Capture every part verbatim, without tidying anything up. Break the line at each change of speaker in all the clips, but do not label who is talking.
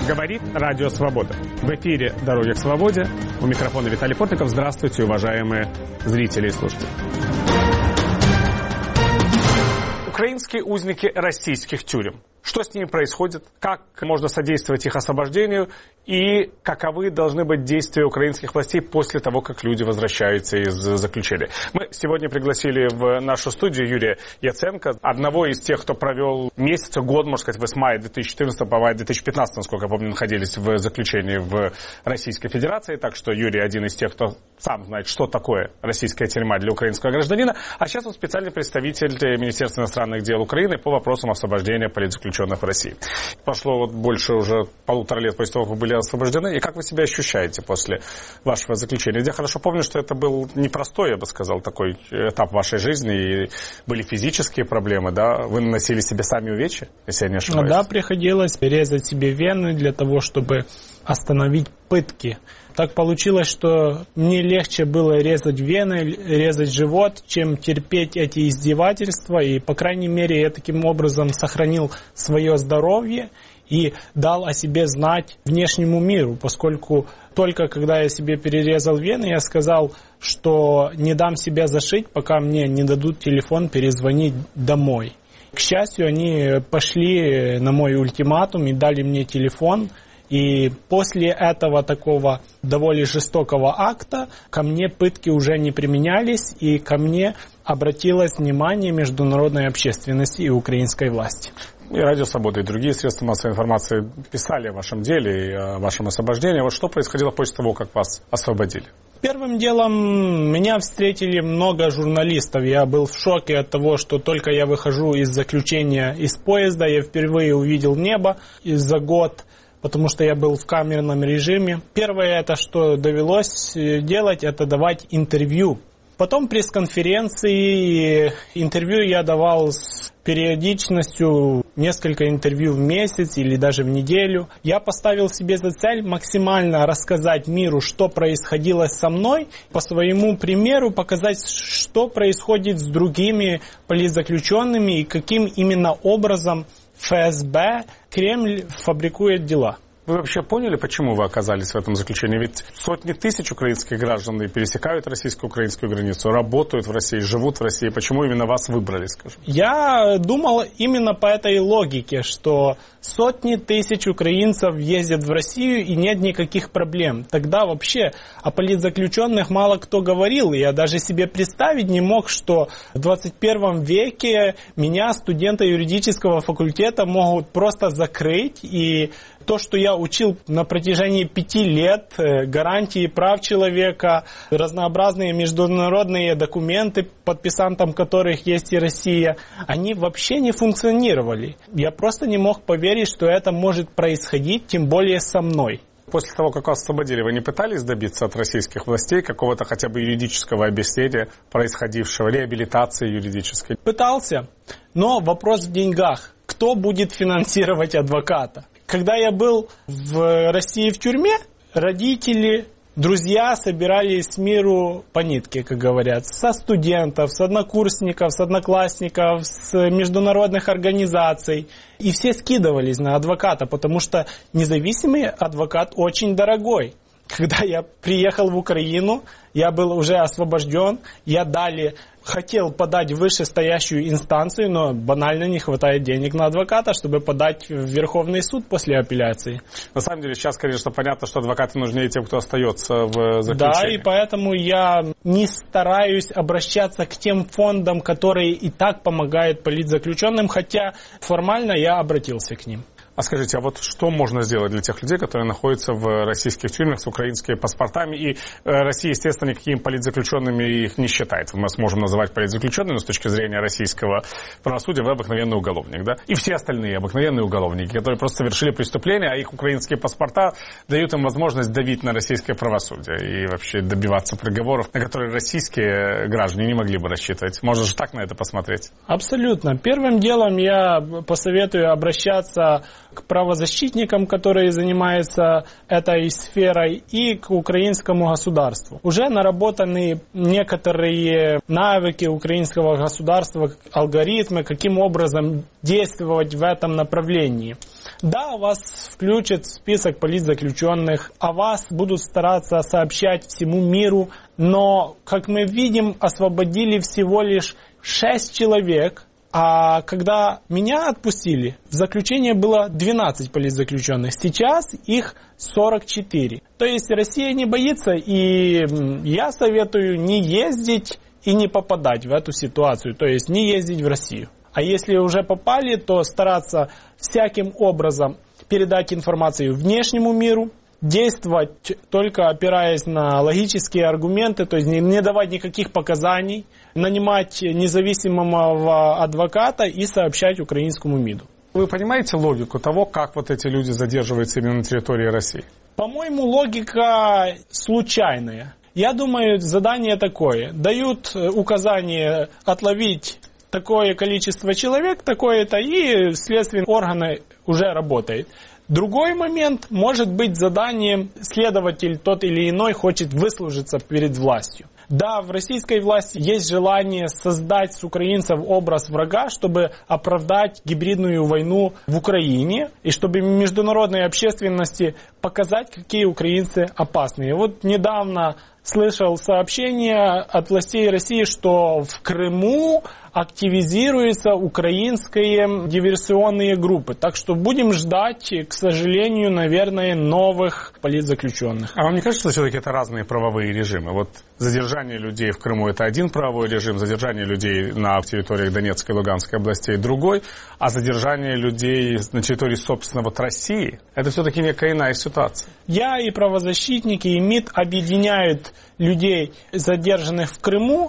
Говорит Радио Свобода. В эфире «Дороги к свободе». У микрофона Виталий Портников. Здравствуйте, уважаемые зрители и слушатели. Украинские узники российских тюрем. Что с ними происходит? Как можно содействовать их освобождению? И каковы должны быть действия украинских властей после того, как люди возвращаются из заключения? Мы сегодня пригласили в нашу студию Юрия Яценко, одного из тех, кто провел месяц, год, можно сказать, вы с мая две тысячи четырнадцатого по май две тысячи пятнадцатого, насколько я помню, находились в заключении в Российской Федерации. Так что Юрий один из тех, кто сам знает, что такое российская тюрьма для украинского гражданина. А сейчас он специальный представитель Министерства иностранных дел Украины по вопросам освобождения политзаключенных в России. Прошло вот больше уже полутора лет после того, как вы были освобождены. И как вы себя ощущаете после вашего заключения? Я хорошо помню, что это был непростой, я бы сказал, такой этап вашей жизни. И были физические проблемы, да? Вы наносили себе сами увечья, если я не ошибаюсь?
Да, приходилось резать себе вены для того, чтобы остановить пытки. Так получилось, что мне легче было резать вены, резать живот, чем терпеть эти издевательства. И, по крайней мере, я таким образом сохранил свое здоровье и дал о себе знать внешнему миру, поскольку только когда я себе перерезал вены, я сказал, что не дам себя зашить, пока мне не дадут телефон перезвонить домой. К счастью, они пошли на мой ультиматум и дали мне телефон. И после этого такого довольно жестокого акта ко мне пытки уже не применялись, и ко мне обратилось внимание международной общественности и украинской власти.
И Радио Свобода, и другие средства массовой информации писали о вашем деле и о вашем освобождении. Вот что происходило после того, как вас освободили?
Первым делом меня встретили много журналистов. Я был в шоке от того, что только я выхожу из заключения из поезда, я впервые увидел небо за год, потому что я был в камерном режиме. Первое, это что довелось делать, это давать интервью. Потом пресс-конференции, интервью я давал с периодичностью несколько интервью в месяц или даже в неделю. Я поставил себе за цель максимально рассказать миру, что происходило со мной, по своему примеру показать, что происходит с другими политзаключенными и каким именно образом ФСБ, Кремль фабрикует дела.
Вы вообще поняли, почему вы оказались в этом заключении? Ведь сотни тысяч украинских граждан пересекают российско-украинскую границу, работают в России, живут в России. Почему именно вас выбрали, скажем?
Я думал именно по этой логике, что сотни тысяч украинцев ездят в Россию и нет никаких проблем. Тогда вообще о политзаключенных мало кто говорил. Я даже себе представить не мог, что в двадцать первом веке меня, студента юридического факультета, могут просто закрыть. И то, что я учил на протяжении пяти лет, гарантии прав человека, разнообразные международные документы, подписантом которых есть и Россия, они вообще не функционировали. Я просто не мог поверить, что это может происходить, тем более со мной.
После того, как вас освободили, вы не пытались добиться от российских властей какого-то хотя бы юридического объяснения происходившего, реабилитации юридической?
Пытался, но вопрос в деньгах. Кто будет финансировать адвоката? Когда я был в России в тюрьме, родители, друзья собирались с миру по нитке, как говорят, со студентов, с однокурсников, с одноклассников, с международных организаций. И все скидывались на адвоката, потому что независимый адвокат очень дорогой. Когда я приехал в Украину, я был уже освобожден, я далее хотел подать в вышестоящую инстанцию, но банально не хватает денег на адвоката, чтобы подать в Верховный суд после апелляции.
На самом деле сейчас, конечно, понятно, что адвокаты нужнее тем, кто остается в заключении.
Да, и поэтому я не стараюсь обращаться к тем фондам, которые и так помогают политзаключенным, хотя формально я обратился к ним.
А скажите, а вот что можно сделать для тех людей, которые находятся в российских тюрьмах с украинскими паспортами? И Россия, естественно, никакими политзаключенными их не считает. Мы сможем называть политзаключенными, но с точки зрения российского правосудия вы обыкновенный уголовник, да? И все остальные обыкновенные уголовники, которые просто совершили преступление, а их украинские паспорта дают им возможность давить на российское правосудие и вообще добиваться приговоров, на которые российские граждане не могли бы рассчитывать. Можно же так на это посмотреть?
Абсолютно. Первым делом я посоветую обращаться к правозащитникам, которые занимаются этой сферой, и к украинскому государству. Уже наработаны некоторые навыки украинского государства, алгоритмы, каким образом действовать в этом направлении. Да, вас включат в список политзаключенных, о вас будут стараться сообщать всему миру, но, как мы видим, освободили всего лишь шесть человек, а когда меня отпустили, в заключении было двенадцать политзаключенных, сейчас их сорок четыре. То есть Россия не боится, и я советую не ездить и не попадать в эту ситуацию, то есть не ездить в Россию. А если уже попали, то стараться всяким образом передать информацию внешнему миру, действовать только опираясь на логические аргументы, то есть не, не давать никаких показаний, нанимать независимого адвоката и сообщать украинскому МИДу.
Вы понимаете логику того, как вот эти люди задерживаются именно на территории России?
По-моему, логика случайная. Я думаю, задание такое. Дают указание отловить такое количество человек, такое-то, и следственные органы уже работают. Другой момент, может быть, заданием следователь тот или иной хочет выслужиться перед властью. Да, в российской власти есть желание создать с украинцев образ врага, чтобы оправдать гибридную войну в Украине и чтобы международной общественности показать, какие украинцы опасные. Вот недавно слышал сообщение от властей России, что в Крыму активизируются украинские диверсионные группы. Так что будем ждать, к сожалению, наверное, новых политзаключенных.
А вам не кажется, что все-таки это разные правовые режимы? Вот задержание людей в Крыму – это один правовой режим, задержание людей на территории Донецкой и Луганской областей – другой, а задержание людей на территории, собственно, вот России – это все-таки некая иная ситуация.
Я и правозащитники, и МИД объединяют людей, задержанных в Крыму,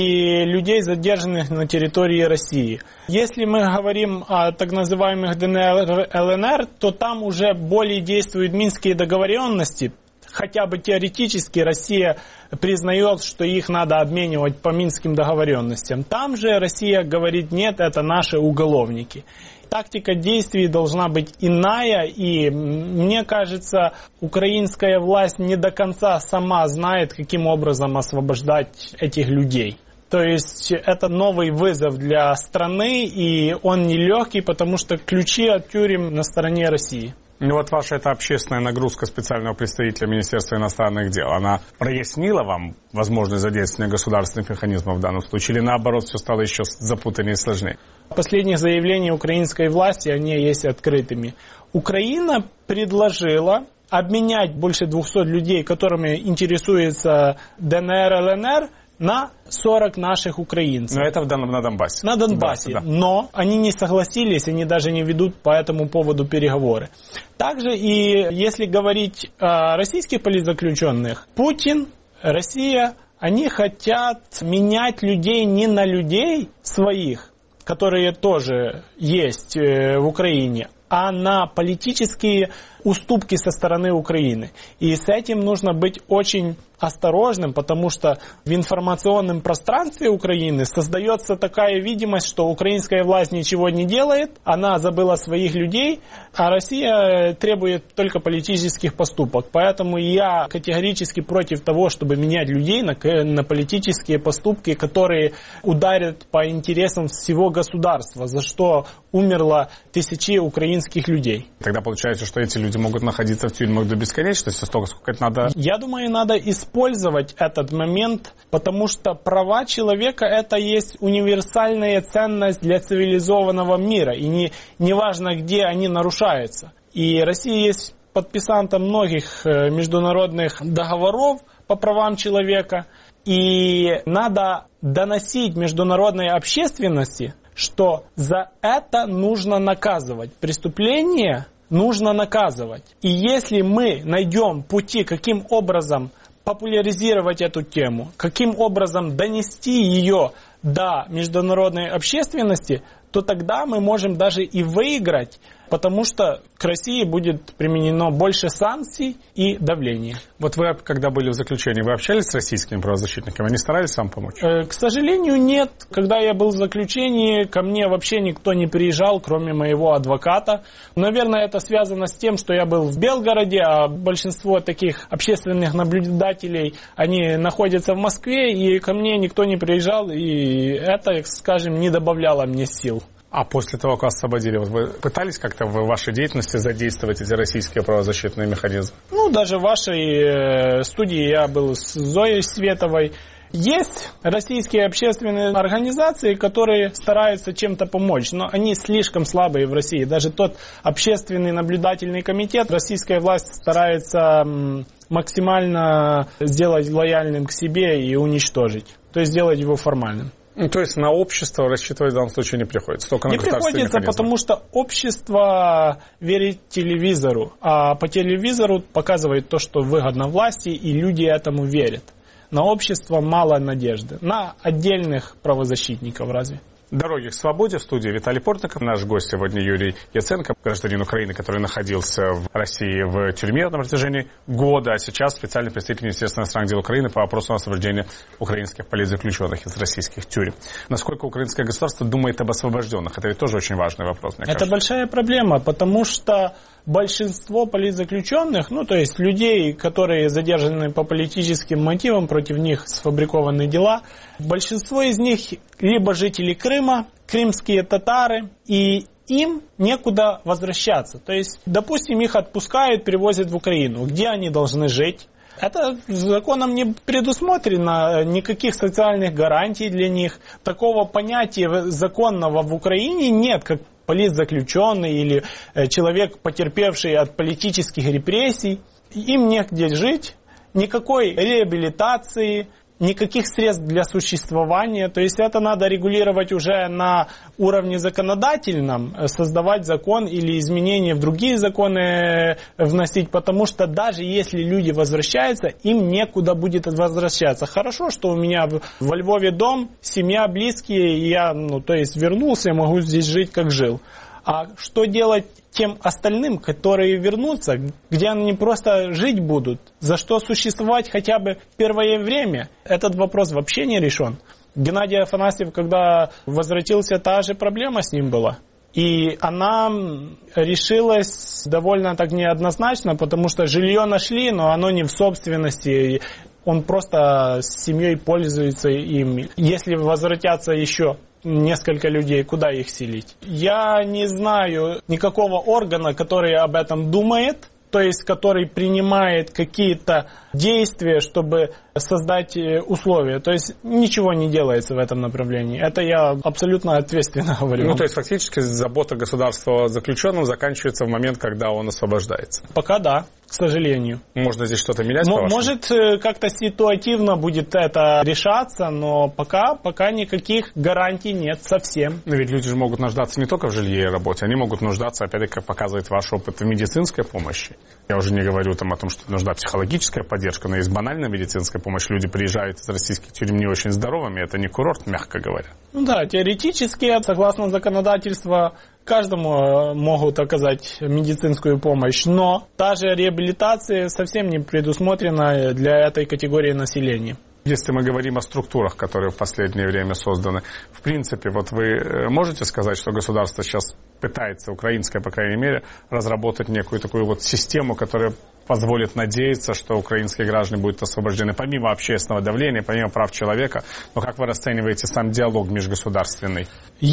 и людей, задержанных на территории России. Если мы говорим о так называемых ДНР, ЛНР, то там уже более действуют минские договоренности. Хотя бы теоретически Россия признает, что их надо обменивать по минским договоренностям. Там же Россия говорит: нет, это наши уголовники. Тактика действий должна быть иная, и мне кажется, украинская власть не до конца сама знает, каким образом освобождать этих людей. То есть это новый вызов для страны, и он нелегкий, потому что ключи от тюрем на стороне России.
Ну вот ваша эта общественная нагрузка специального представителя Министерства иностранных дел, она прояснила вам возможность задействования государственных механизмов в данном случае, или наоборот все стало еще запутаннее и сложнее?
Последние заявления украинской власти, они есть открытыми. Украина предложила обменять больше двухсот людей, которыми интересуется ДНР, ЛНР, на сорок наших украинцев.
Но это в данном на Донбассе.
На Донбассе. Да, да. Но они не согласились, они даже не ведут по этому поводу переговоры. Также и если говорить о российских политзаключенных, Путин, Россия, они хотят менять людей не на людей своих, которые тоже есть в Украине, а на политические уступки со стороны Украины. И с этим нужно быть очень осторожным, потому что в информационном пространстве Украины создается такая видимость, что украинская власть ничего не делает, она забыла своих людей, а Россия требует только политических поступок. Поэтому я категорически против того, чтобы менять людей на, на политические поступки, которые ударят по интересам всего государства, за что умерло тысячи украинских людей.
Тогда получается, что эти люди могут находиться в тюрьмах до бесконечности, столько, сколько это надо...
Я думаю, надо использовать этот момент, потому что права человека — это есть универсальная ценность для цивилизованного мира, и не, не важно, где они нарушаются. И Россия есть подписантом многих международных договоров по правам человека, и надо доносить международной общественности, что за это нужно наказывать. Преступление нужно наказывать. И если мы найдем пути, каким образом популяризировать эту тему, каким образом донести ее до международной общественности, то тогда мы можем даже и выиграть, потому что к России будет применено больше санкций и давления.
Вот вы, когда были в заключении, вы общались с российскими правозащитниками? Они старались вам помочь?
Э, к сожалению, нет. Когда я был в заключении, ко мне вообще никто не приезжал, кроме моего адвоката. Наверное, это связано с тем, что я был в Белгороде, а большинство таких общественных наблюдателей, они находятся в Москве, и ко мне никто не приезжал, и это, скажем, не добавляло мне сил.
А после того, как вас освободили, вы пытались как-то в вашей деятельности задействовать эти российские правозащитные механизмы?
Ну, даже в вашей студии я был с Зоей Световой. Есть российские общественные организации, которые стараются чем-то помочь, но они слишком слабые в России. Даже тот общественный наблюдательный комитет, российская власть старается максимально сделать лояльным к себе и уничтожить. То есть сделать его формальным.
Ну, то есть на общество рассчитывать в данном случае не приходится, только на
не
государственные
приходится,
механизмы.
потому что общество верит телевизору, а по телевизору показывает то, что выгодно власти, и люди этому верят. На общество мало надежды. На отдельных правозащитников разве?
Дороги к свободе. В студии Виталий Портников. Наш гость сегодня Юрий Яценко, гражданин Украины, который находился в России в тюрьме на протяжении года, а сейчас специальный представитель Министерства иностранных дел Украины по вопросу освобождения украинских политзаключенных из российских тюрем. Насколько украинское государство думает об освобожденных? Это ведь тоже очень важный вопрос, мне кажется.
Это большая проблема, потому что большинство политзаключенных, ну то есть людей, которые задержаны по политическим мотивам, против них сфабрикованы дела, большинство из них либо жители Крыма, крымские татары, и им некуда возвращаться. То есть, допустим, их отпускают, перевозят в Украину. Где они должны жить? Это законом не предусмотрено, никаких социальных гарантий для них. Такого понятия законного в Украине нет, как политзаключенный или человек, потерпевший от политических репрессий. Им негде жить, никакой реабилитации, никаких средств для существования. То есть это надо регулировать уже на уровне законодательном, создавать закон или изменения в другие законы вносить, потому что даже если люди возвращаются, им некуда будет возвращаться. Хорошо, что у меня во Львове дом, семья, близкие, и я, ну, то есть вернулся, могу здесь жить, как жил. А что делать тем остальным, которые вернутся, где они просто жить будут? За что существовать хотя бы первое время? Этот вопрос вообще не решен. Геннадий Афанасьев, когда возвратился, та же проблема с ним была. И она решилась довольно так неоднозначно, потому что жилье нашли, но оно не в собственности. Он просто с семьей пользуется им. Если возвратятся еще несколько людей, куда их селить? Я не знаю никакого органа, который об этом думает, то есть который принимает какие-то действия, чтобы создать условия. То есть ничего не делается в этом направлении. Это я абсолютно ответственно говорю.
Ну, то есть фактически забота государства о заключенном заканчивается в момент, когда он освобождается.
Пока да, к сожалению.
Можно здесь что-то менять?
М- может, как-то ситуативно будет это решаться, но пока, пока никаких гарантий нет совсем.
Но ведь люди же могут нуждаться не только в жилье и работе, они могут нуждаться, опять-таки, как показывает ваш опыт, в медицинской помощи. Я уже не говорю там о том, что нужна психологическая поддержка, но есть банальная медицинская помощь. Люди приезжают из российских тюрем не очень здоровыми, это не курорт, мягко говоря.
Ну да, теоретически, согласно законодательству, каждому могут оказать медицинскую помощь, но та же реабилитация совсем не предусмотрена для этой категории населения.
Если мы говорим о структурах, которые в последнее время созданы, в принципе, вот вы можете сказать, что государство сейчас пытается, украинское, по крайней мере, разработать некую такую вот систему, которая позволит надеяться, что украинские граждане будут освобождены помимо общественного давления, помимо прав человека. Но как вы расцениваете сам диалог межгосударственный?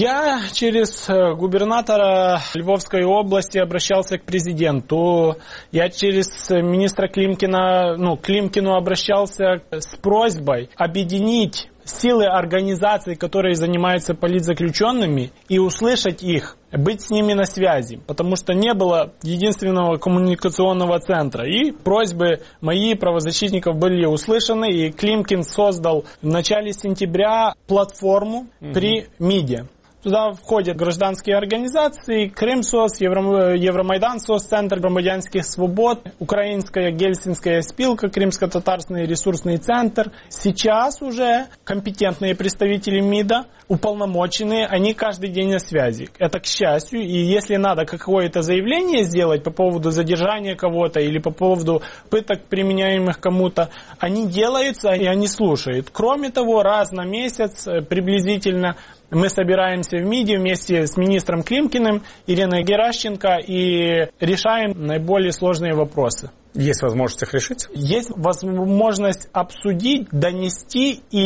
Я через губернатора Львовской области обращался к президенту. Я через министра Климкина, ну, Климкину обращался с просьбой объединить силы организаций, которые занимаются политзаключенными, и услышать их, быть с ними на связи, потому что не было единственного коммуникационного центра. И просьбы мои правозащитников были услышаны, и Климкин создал в начале сентября платформу угу. при МИДе. Туда входят гражданские организации, Кримсос, Евро, Евромайдан, Соццентр громадянских свобод, Украинская Гельсинская спилка, Крымско-татарский ресурсный центр. Сейчас уже компетентные представители МИДа, уполномоченные, они каждый день на связи. Это к счастью. И если надо какое-то заявление сделать по поводу задержания кого-то или по поводу пыток, применяемых кому-то, они делаются и они слушают. Кроме того, раз на месяц приблизительно мы собираемся в МИДе вместе с министром Климкиным, Ириной Геращенко, и решаем наиболее сложные вопросы.
Есть возможность их решить?
Есть возможность обсудить, донести и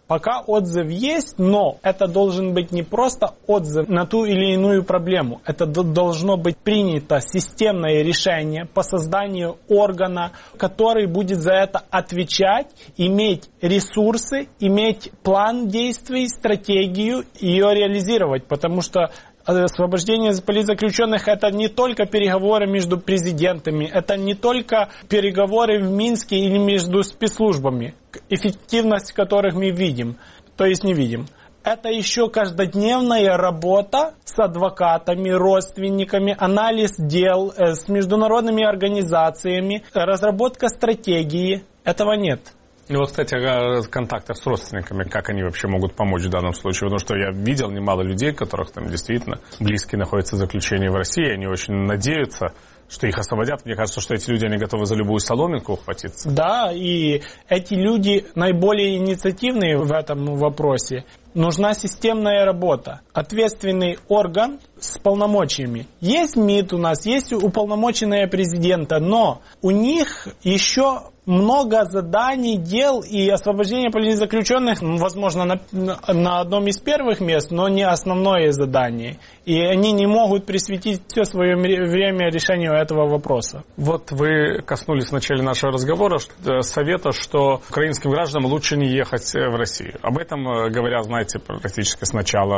Пока отзыв есть, но это должен быть не просто отзыв на ту или иную проблему. Это должно быть принято системное решение по созданию органа, который будет за это отвечать, иметь ресурсы, иметь план действий, стратегию и ее реализировать. Потому что освобождение политзаключенных — это не только переговоры между президентами, это не только переговоры в Минске или между спецслужбами, эффективность которых мы видим, то есть не видим. Это еще каждодневная работа с адвокатами, родственниками, анализ дел, с международными организациями, разработка стратегии. Этого нет.
И вот, кстати, о контактах с родственниками, как они вообще могут помочь в данном случае? Потому что я видел немало людей, которых там действительно близкие находятся в заключении в России, они очень надеются, что их освободят. Мне кажется, что эти люди, они готовы за любую соломинку ухватиться.
Да, и эти люди наиболее инициативные в этом вопросе. Нужна системная работа, ответственный орган с полномочиями. Есть МИД у нас, есть уполномоченные президента, но у них еще много заданий, дел, и освобождение политзаключенных, возможно, на, на одном из первых мест, но не основное задание. И они не могут присвятить все свое время решению этого вопроса.
Вот вы коснулись в начале нашего разговора совета, что украинским гражданам лучше не ехать в Россию. Об этом говорят, знаете, практически с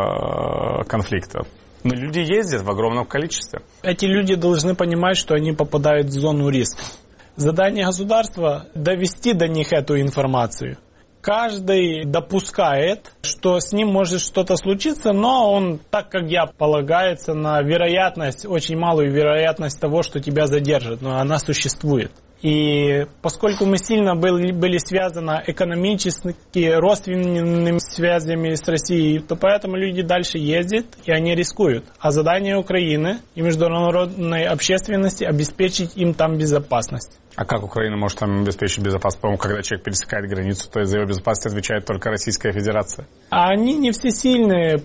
начала конфликта. Но люди ездят в огромном количестве.
Эти люди должны понимать, что они попадают в зону риска. Задание государства – довести до них эту информацию. Каждый допускает, что с ним может что-то случиться, но он, так как я, полагается на вероятность, очень малую вероятность того, что тебя задержат, но она существует. И поскольку мы сильно были, были связаны экономически, родственными связями с Россией, то поэтому люди дальше ездят и они рискуют. А задание Украины и международной общественности обеспечить им там безопасность.
А как Украина может там обеспечить безопасность? По-моему, когда человек пересекает границу, то за его безопасность отвечает только Российская Федерация.
А они не всесильные,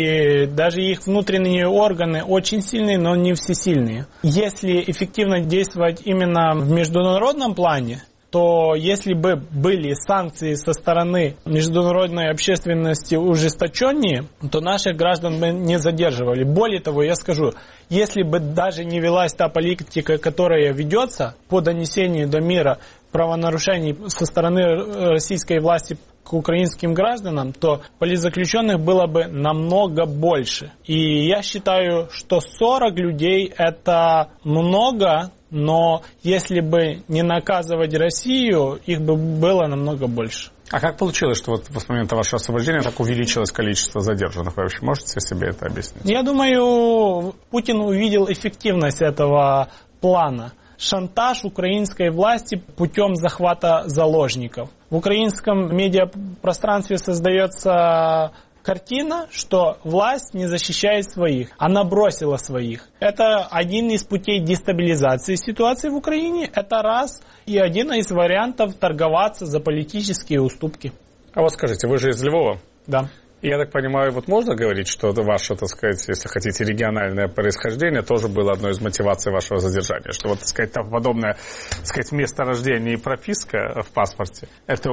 и даже их внутренние органы очень сильные, но не всесильные. Если эффективно действовать именно в международном плане, то если бы были санкции со стороны международной общественности ужесточеннее, то наших граждан бы не задерживали. Более того, я скажу, если бы даже не велась та политика, которая ведется по донесению до мира правонарушений со стороны российской власти к украинским гражданам, то политзаключенных было бы намного больше. И я считаю, что сорок людей – это много, но если бы не наказывать Россию, их бы было намного больше.
А как получилось, что вот с момента вашего освобождения так увеличилось количество задержанных? Вы вообще можете себе это объяснить?
Я думаю, Путин увидел эффективность этого плана. Шантаж украинской власти путем захвата заложников. В украинском медиапространстве создается картина, что власть не защищает своих, она бросила своих. Это один из путей дестабилизации ситуации в Украине, это раз, и один из вариантов торговаться за политические уступки.
А вот скажите, вы же из Львова?
Да.
Я так понимаю, вот можно говорить, что ваше, так сказать, если хотите, региональное происхождение тоже было одной из мотиваций вашего задержания? Что вот, так сказать, там подобное, так сказать, место рождения и прописка в паспорте, это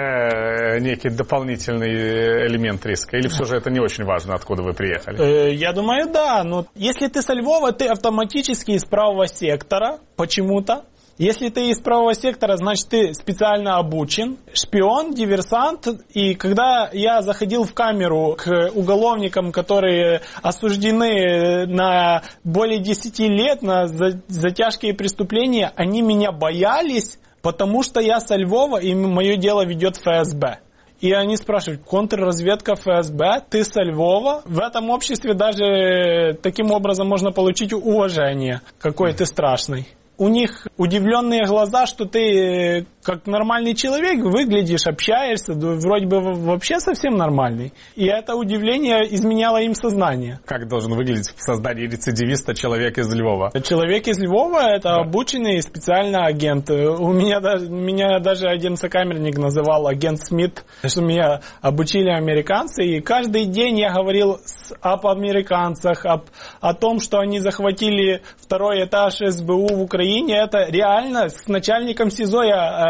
уже некий дополнительный элемент риска? Или все же это не очень важно, откуда вы приехали?
Я думаю, да. Но если ты со Львова, ты автоматически из правого сектора почему-то. Если ты из правого сектора, значит, ты специально обучен, шпион, диверсант. И когда я заходил в камеру к уголовникам, которые осуждены на более десяти лет на за, за тяжкие преступления, они меня боялись, потому что я со Львова, и мое дело ведет эф эс бэ. И они спрашивают, контрразведка эф эс бэ, ты со Львова? В этом обществе даже таким образом можно получить уважение, какой ты страшный. У них удивленные глаза, что ты как нормальный человек выглядишь, общаешься, вроде бы вообще совсем нормальный. И это удивление изменяло им сознание.
Как должен выглядеть в создании рецидивиста человек из Львова?
Человек из Львова – это
да.
обученный специально агент. У меня даже, меня даже один сокамерник называл агент Смит, что меня обучили американцы. И каждый день я говорил об американцах, об, о том, что они захватили второй этаж эс бэ у в Украине. Это реально с начальником СИЗО я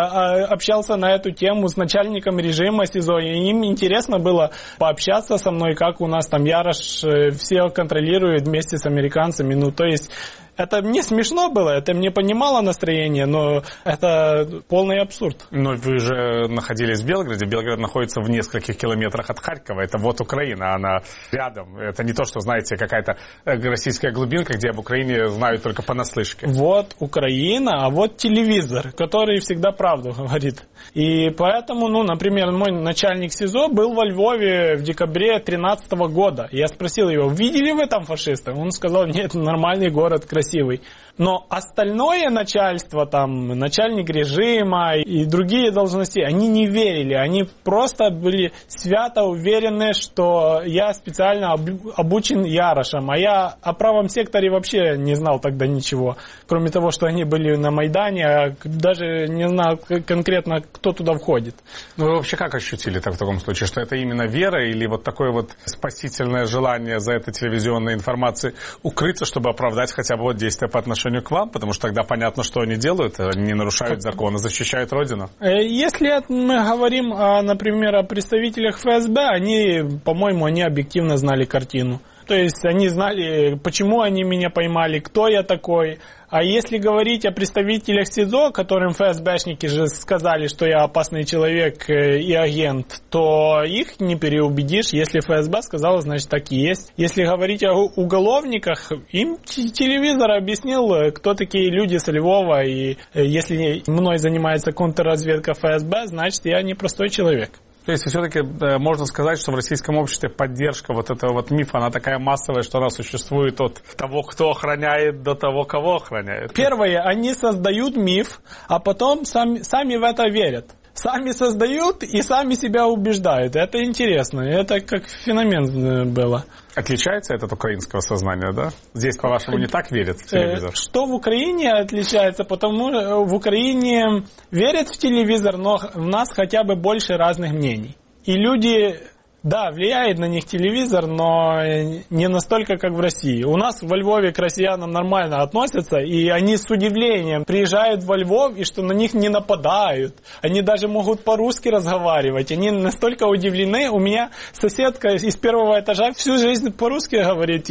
общался на эту тему с начальником режима СИЗО, и им интересно было пообщаться со мной, как у нас там Ярош все контролирует вместе с американцами. Ну, то есть это мне смешно было, это мне понимало настроение, но это полный абсурд.
Но вы же находились в Белграде. Белград находится в нескольких километрах от Харькова. Это вот Украина, она рядом. Это не то, что, знаете, какая-то российская глубинка, где об Украине знают только понаслышке.
Вот Украина, а вот телевизор, который всегда правду говорит. И поэтому, ну, например, мой начальник СИЗО был во Львове в декабре две тысячи тринадцатого года. Я спросил его, видели вы там фашистов? Он сказал, нет, нормальный город, красивый. Красивый. Но остальное начальство, там, начальник режима и другие должности, они не верили. Они просто были свято уверены, что я специально обучен Ярошем. А я о правом секторе вообще не знал тогда ничего. Кроме того, что они были на Майдане, а даже не знал конкретно, кто туда входит.
Ну, вы вообще как ощутили так в таком случае? Что это именно вера или вот такое вот спасительное желание за этой телевизионной информацией укрыться, чтобы оправдать хотя бы вот действия по отношению к вам, потому что тогда понятно, что они делают, они не нарушают закон, а защищают Родину.
Если мы говорим, например, о представителях ФСБ, они, по-моему, они объективно знали картину. То есть они знали, почему они меня поймали, кто я такой. А если говорить о представителях СИЗО, которым ФСБшники же сказали, что я опасный человек и агент, то их не переубедишь. Если ФСБ сказала, значит так и есть. Если говорить о уголовниках, им телевизор объяснил, кто такие люди со Львова. И если мной занимается контрразведка ФСБ, значит я не простой человек.
То есть все-таки э, можно сказать, что в российском обществе поддержка вот этого вот мифа, она такая массовая, что она существует от того, кто охраняет, до того, кого охраняет.
Первое, они создают миф, а потом сами, сами в это верят. Сами создают и сами себя убеждают. Это интересно. Это как феномен было.
Отличается это от украинского сознания, да? Здесь, по-вашему, не так верят в телевизор?
Что в Украине отличается? Потому что в Украине верят в телевизор, но у нас хотя бы больше разных мнений. И люди... Да, влияет на них телевизор, но не настолько, как в России. У нас во Львове к россиянам нормально относятся, и они с удивлением приезжают во Львов, и что на них не нападают. Они даже могут по-русски разговаривать. Они настолько удивлены. У меня соседка из первого этажа всю жизнь по-русски говорит,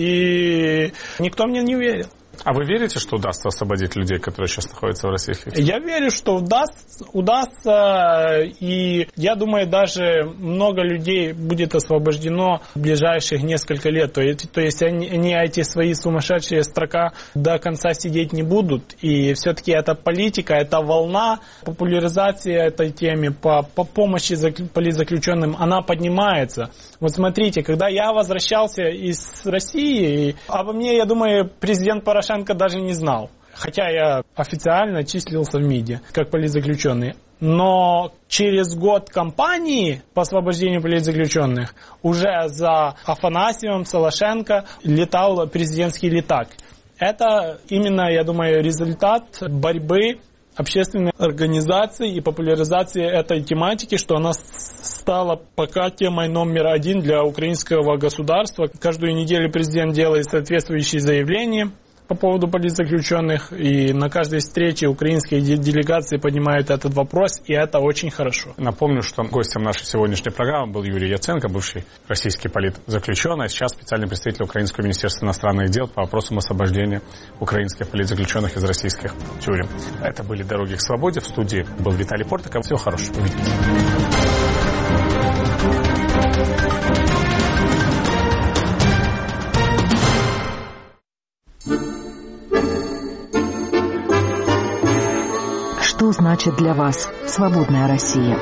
и никто мне не верил.
А вы верите, что удастся освободить людей, которые сейчас находятся в российских тюрьмах?
Я верю, что удастся, удастся, и я думаю, даже много людей будет освобождено в ближайших несколько лет. То есть, то есть они, они эти свои сумасшедшие строка до конца сидеть не будут. И все-таки эта политика, эта волна популяризации этой темы по, по помощи политзаключенным, она поднимается. Вот смотрите, когда я возвращался из России, обо мне, я думаю, президент Порошенко даже не знал. Хотя я официально числился в МИДе как политзаключенный. Но через год кампании по освобождению политзаключенных уже за Афанасьевым, Солошенко летал президентский летак. Это именно, я думаю, результат борьбы общественной организации и популяризации этой тематики, что она стала пока темой номер один для украинского государства. Каждую неделю президент делает соответствующие заявления по поводу политзаключенных, и на каждой встрече украинские делегации поднимают этот вопрос, и это очень хорошо.
Напомню, что гостем нашей сегодняшней программы был Юрий Яценко, бывший российский политзаключенный, а сейчас специальный представитель Украинского министерства иностранных дел по вопросам освобождения украинских политзаключенных из российских тюрем. Это были «Дороги к свободе». В студии был Виталий Портников. Всего хорошего. Увидимся.
Что значит для вас свободная Россия?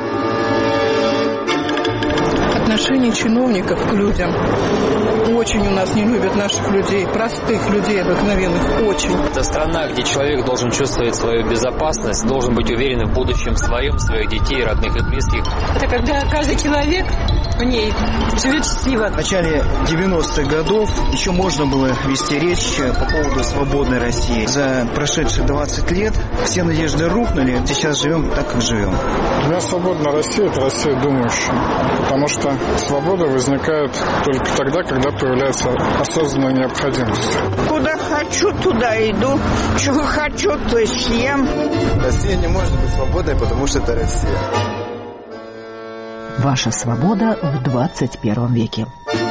Отношение чиновников к людям. Очень у нас не любят наших людей, простых людей обыкновенных, очень.
Это страна, где человек должен чувствовать свою безопасность, должен быть уверен в будущем своем, своих детей, родных и близких.
Это когда каждый человек в ней живет счастливо.
В начале девяностых годов еще можно было вести речь по поводу свободной России. За прошедшие двадцать лет все надежды рухнули, сейчас живем так, как живем.
Для меня свободная Россия – это Россия думающая, потому что свобода возникает только тогда, когда появляется осознанная необходимость.
Куда Куда хочу, туда иду. Чего хочу, то и съем.
Россия не может быть свободной, потому что это Россия.
Ваша свобода в двадцать первом веке.